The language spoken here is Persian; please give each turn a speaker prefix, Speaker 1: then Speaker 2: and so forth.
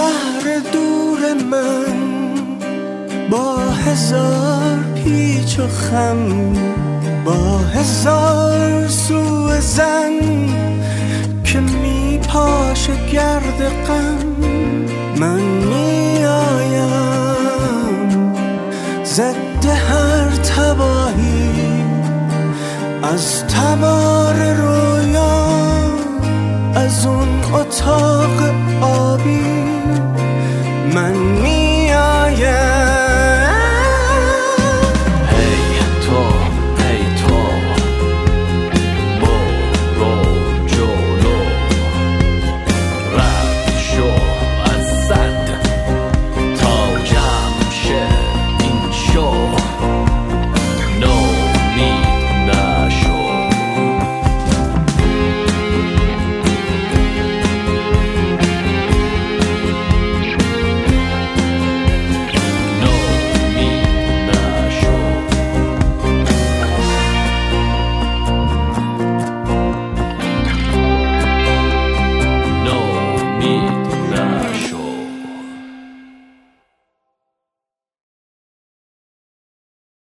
Speaker 1: شهر دور من با هزار پیچ و خم، با هزار سوء زن که می پاشه گرد غم. من می آیم ضد هر تباهی، از تبار رویا، از اون اتاق آبی